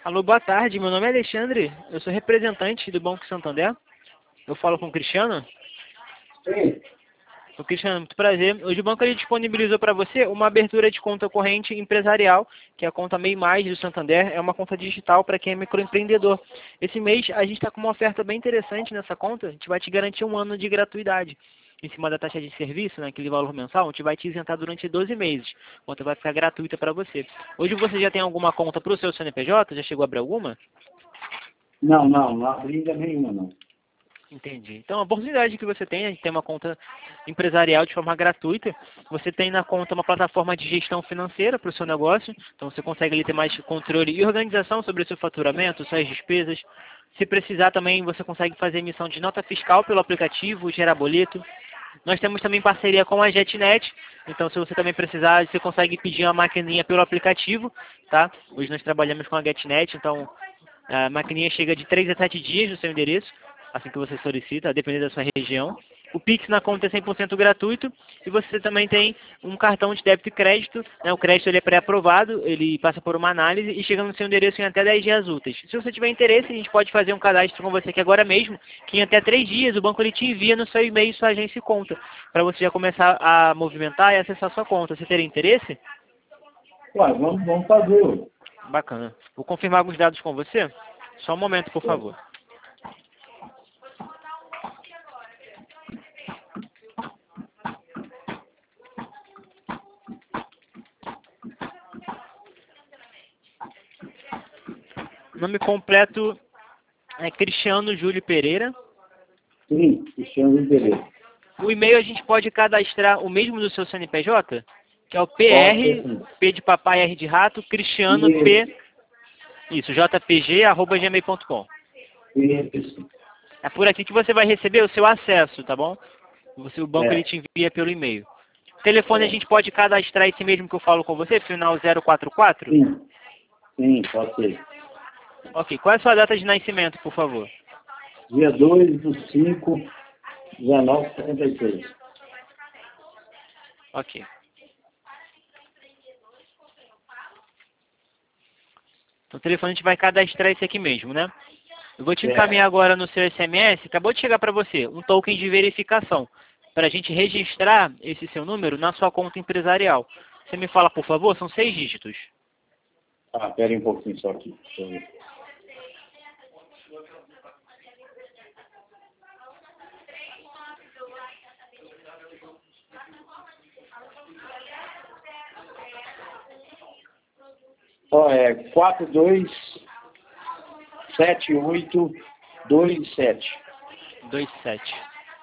Alô, boa tarde. Meu nome é Alexandre. Eu sou representante do Banco Santander. Eu falo com o Cristiano. Sim. O Cristiano, muito prazer. Hoje o banco ele disponibilizou para você uma abertura de conta corrente empresarial, que é a conta MEI Mais do Santander. É uma conta digital para quem é microempreendedor. Esse mês a gente está com uma oferta bem interessante nessa conta. A gente vai te garantir 1 ano de gratuidade em cima da taxa de serviço, né, aquele valor mensal. A gente vai te isentar durante 12 meses. A conta vai ficar gratuita para você. Hoje você já tem alguma conta para o seu CNPJ? Já chegou a abrir alguma? Não abri ainda nenhuma, não. Entendi. Então, a oportunidade que você tem é de ter uma conta empresarial de forma gratuita. Você tem na conta uma plataforma de gestão financeira para o seu negócio. Então, você consegue ali ter mais controle e organização sobre o seu faturamento, suas despesas. Se precisar também, você consegue fazer emissão de nota fiscal pelo aplicativo, gerar boleto. Nós temos também parceria com a JetNet. Então, se você também precisar, você consegue pedir uma maquininha pelo aplicativo, tá? Hoje nós trabalhamos com a JetNet, então a maquininha chega de 3 a 7 dias no seu endereço, assim que você solicita, dependendo da sua região. O Pix na conta é 100% gratuito e você também tem um cartão de débito e crédito. Né? O crédito ele é pré-aprovado, ele passa por uma análise e chega no seu endereço em até 10 dias úteis. Se você tiver interesse, a gente pode fazer um cadastro com você aqui agora mesmo, que em até 3 dias o banco ele te envia no seu e-mail sua agência e conta, para você já começar a movimentar e acessar sua conta. Você teria interesse? Ué, vamos fazer. Bacana. Vou confirmar alguns dados com você. Só um momento, por favor. Nome completo é Cristiano Júlio Pereira. Sim, Cristiano Ribeiro. O e-mail a gente pode cadastrar o mesmo do seu CNPJ, que é o Pode ser, PR, sim. P de papai, R de rato, Cristiano Isso. P, isso, jpg@gmail.com. Isso. É por aqui que você vai receber o seu acesso, tá bom? O banco ele É. te envia pelo e-mail. O telefone a É. gente pode cadastrar esse mesmo que eu falo com você, final 044? Sim, pode ser. Ok, qual é a sua data de nascimento, por favor? Dia 2/5/1976. Ok. Então o telefone a gente vai cadastrar esse aqui mesmo, né? Eu vou te É. encaminhar agora no seu SMS, acabou de chegar para você, um token de verificação, para a gente registrar esse seu número na sua conta empresarial. Você me fala, por favor, são 6 dígitos. Ah, pera aí um pouquinho só aqui. Deixa eu ver. Ó, é 427827. 27.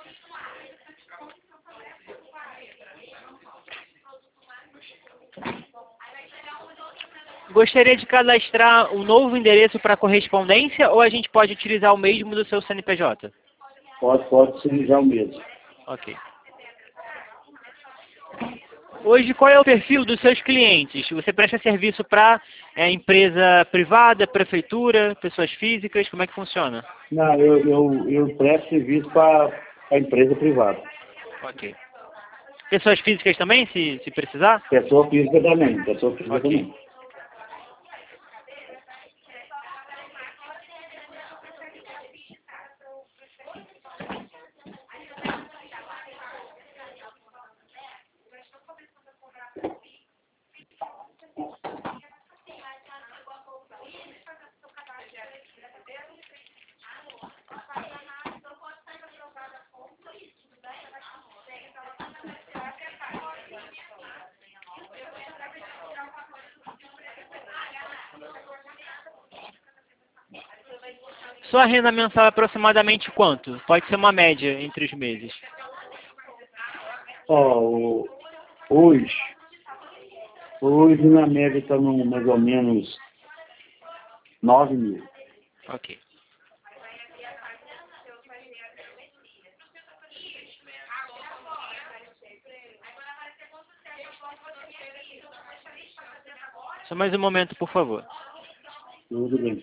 Gostaria de cadastrar um novo endereço para correspondência ou a gente pode utilizar o mesmo do seu CNPJ? Pode ser já o mesmo. Ok. Hoje, qual é o perfil dos seus clientes? Você presta serviço para empresa privada, prefeitura, pessoas físicas? Como é que funciona? Não, eu presto serviço para a empresa privada. Ok. Pessoas físicas também, se precisar? Pessoa física também. Pessoa física Ok. também. Sua renda mensal é aproximadamente quanto? Pode ser uma média entre os meses. Ó, hoje, hoje na média está mais ou menos 9.000. Ok. Só mais um momento, por favor. Tudo bem.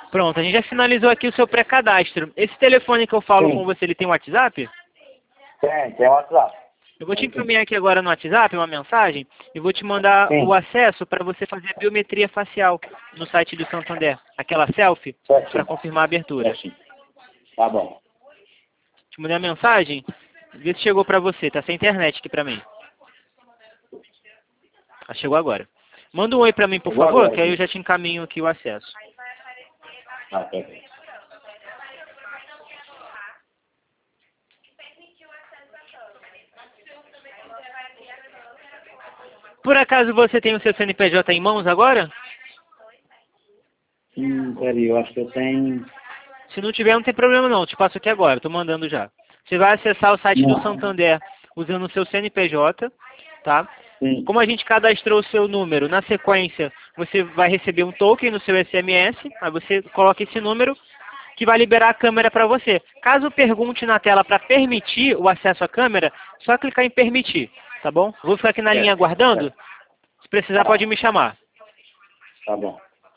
Pronto, a gente já finalizou aqui o seu pré-cadastro. Esse telefone que eu falo Sim. com você, ele tem WhatsApp? Tem WhatsApp. Eu vou te encaminhar aqui agora no WhatsApp uma mensagem e vou te mandar Sim. o acesso para você fazer a biometria facial no site do Santander. Aquela selfie Certinho. para confirmar a abertura. Certinho. Tá bom. Te mandei a mensagem, vê se chegou para você. Tá sem internet aqui para mim. Ah, chegou agora. Manda um oi para mim, por Chegou favor, agora, que aí eu sim. já te encaminho aqui o acesso. Ah, perfeito. Por acaso você tem o seu CNPJ em mãos agora? Peraí, eu acho que eu tenho... Se não tiver, não tem problema não. Eu te passo aqui agora, estou mandando já. Você vai acessar o site do Não. Santander usando o seu CNPJ, tá? Sim. Como a gente cadastrou o seu número, na sequência você vai receber um token no seu SMS, aí você coloca esse número que vai liberar a câmera para você. Caso pergunte na tela para permitir o acesso à câmera, só clicar em permitir, tá bom? Vou ficar aqui na linha aguardando. Se precisar, pode me chamar. Tá bom.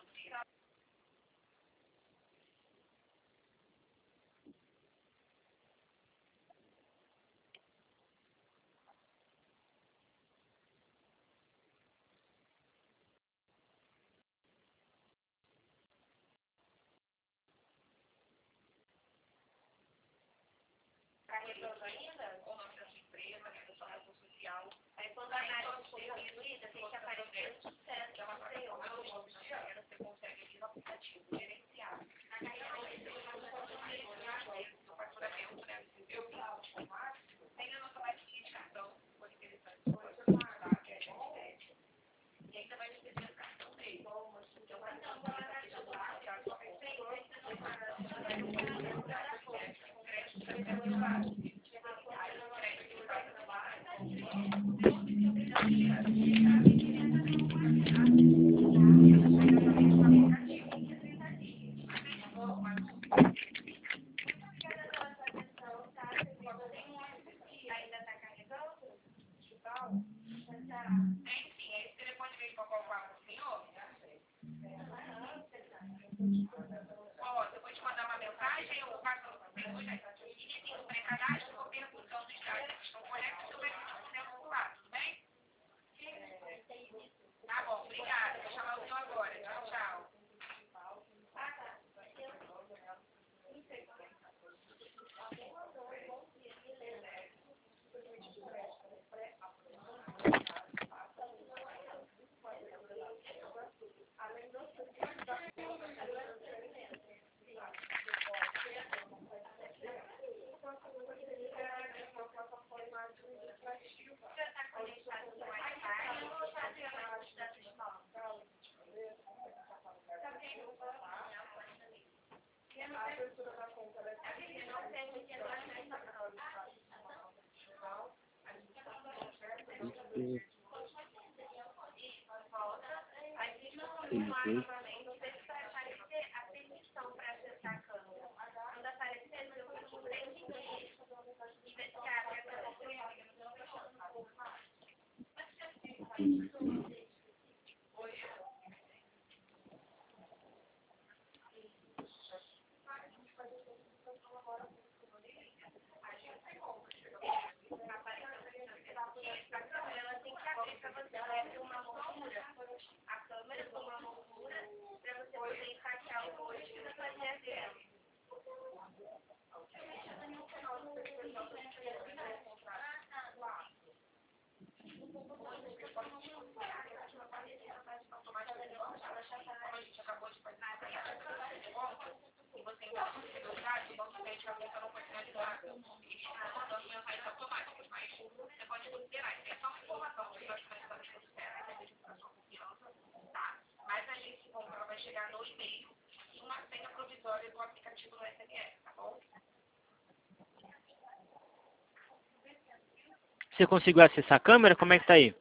Você conseguiu acessar a câmera? Como é que tá aí?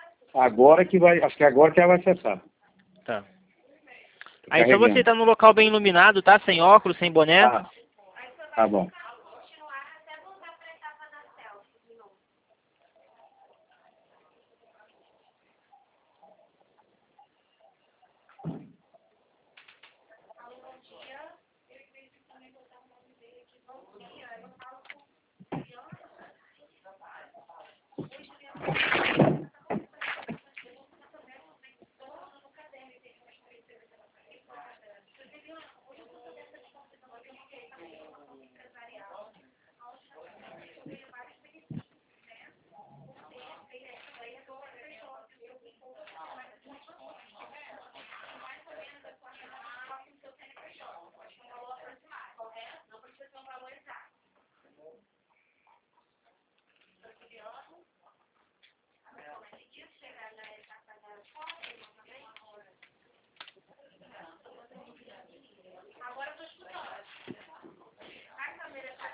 Agora que vai... Acho que agora que ela vai acessar. Tá. Tô Aí só você carregando. tá num local bem iluminado, tá? Sem óculos, sem boné. Tá bom.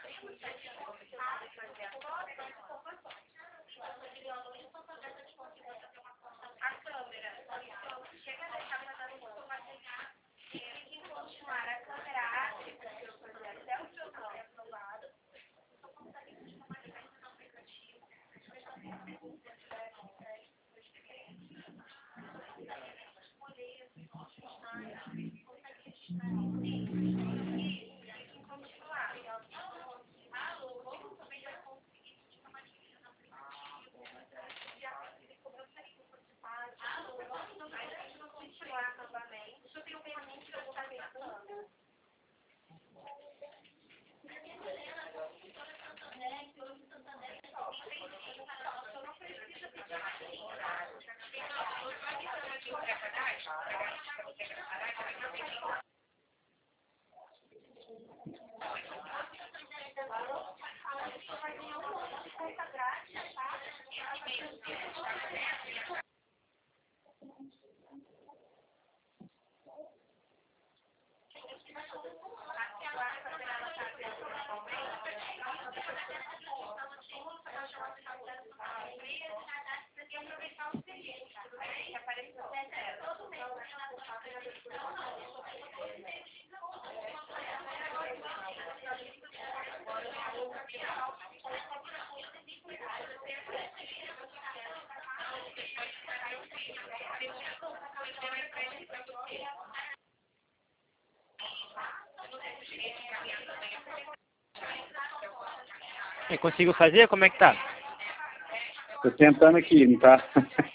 E conseguiu fazer? Como é que tá? Tô tentando aqui, não tá?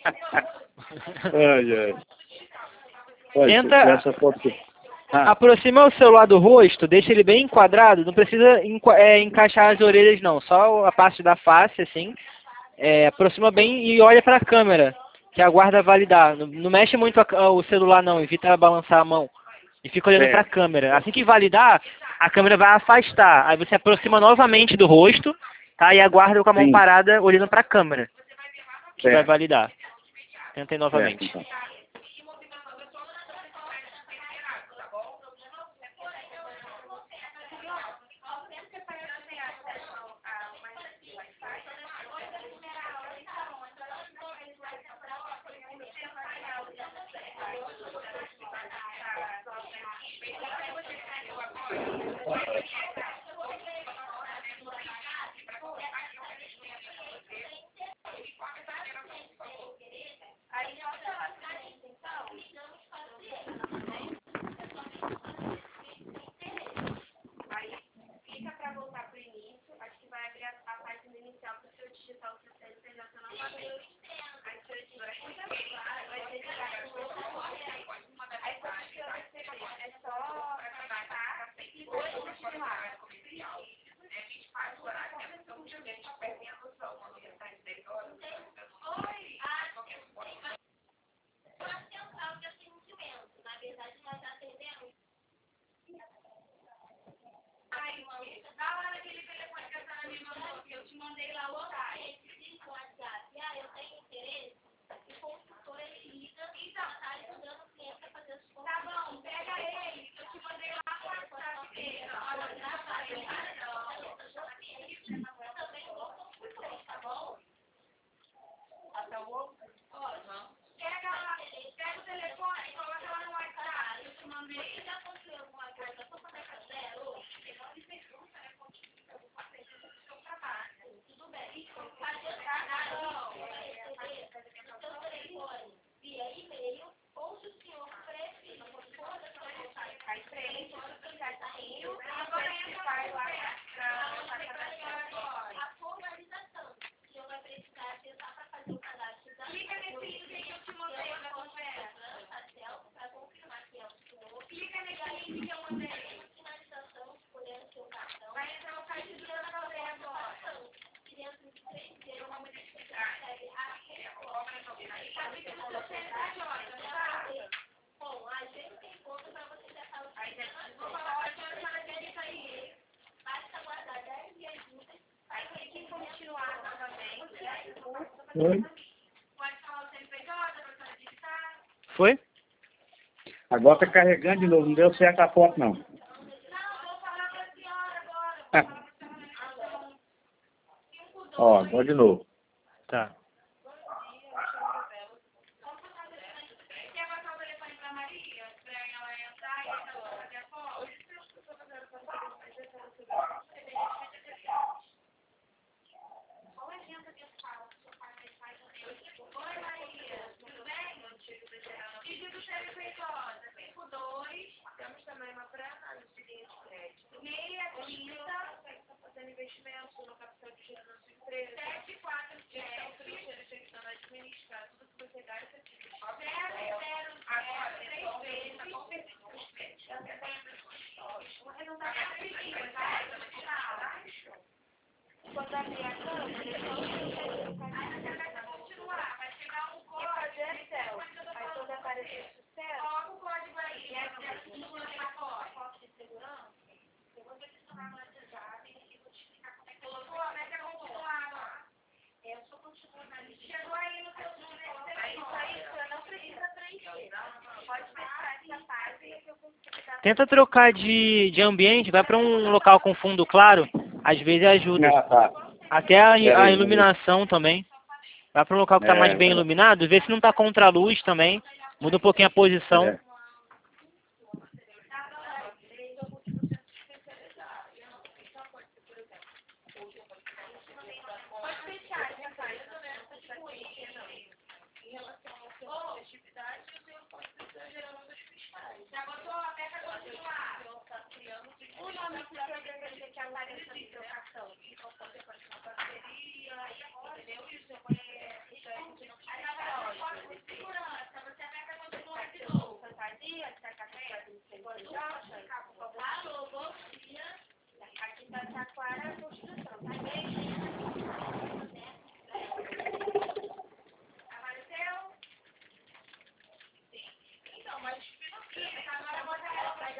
Ai, ai. Olha, Tenta essa foto aqui. aproximar o celular do rosto, deixa ele bem enquadrado, não precisa encaixar as orelhas não, só a parte da face, assim. Aproxima bem e olha para a câmera, que aguarda validar. Não mexe muito o celular não, evita balançar a mão. E fica olhando para a câmera. Assim que validar, a câmera vai afastar. Aí você aproxima novamente do rosto, tá? E aguarda com a mão parada olhando para a câmera, que vai validar. Tentei novamente. Então. Oi? Foi? Agora tá carregando de novo, não deu certo a foto não. Ó, vou de novo. Tá. Temos também uma pré-análise de linha de crédito. Meia quinta, fazendo investimento no capital de giro na sua empresa. 747. Financeiro gestão administrar tudo que você gasta. 000. Agora, 3 vezes. Você não está conseguindo, tá? Quando abrir a câmera, você vai continuar. Vai chegar um código. E fazer Excel. Aí quando aparecer sucesso, coloca o código aí. E aí, foto de segurança, eu vou adicionar no WhatsApp e vou te explicar como é que colocou, mas é continuar lá. Eu só continuo na lista. Chegou aí no seu número. Isso aí, você não precisa preencher. Pode fechar essa página que eu consigo dar. Tenta trocar de ambiente, vai para um local com fundo claro, às vezes ajuda. Ah, tá. Até a iluminação também. Vai para um local que está mais bem É. iluminado, vê se não está contra a luz também. Muda um pouquinho a posição. É. Em relação à sua festividade, eu tenho a gerando dos fiscais. Já botou a meta continuar? Eu estou criando o nome que você deseja que apareça no seu cartão. E qual pode aparecer na parceria, entendeu? E o seu aí agora você pode segurança, você a meta continua de novo. Fantasia, você está com a meta, alô, bom dia. Aqui está Taquara, a construção, tá bem? Mas agora bota ela pra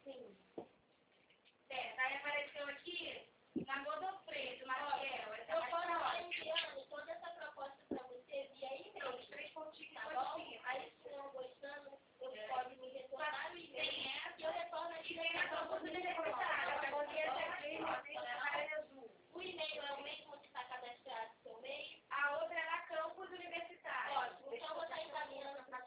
Sim.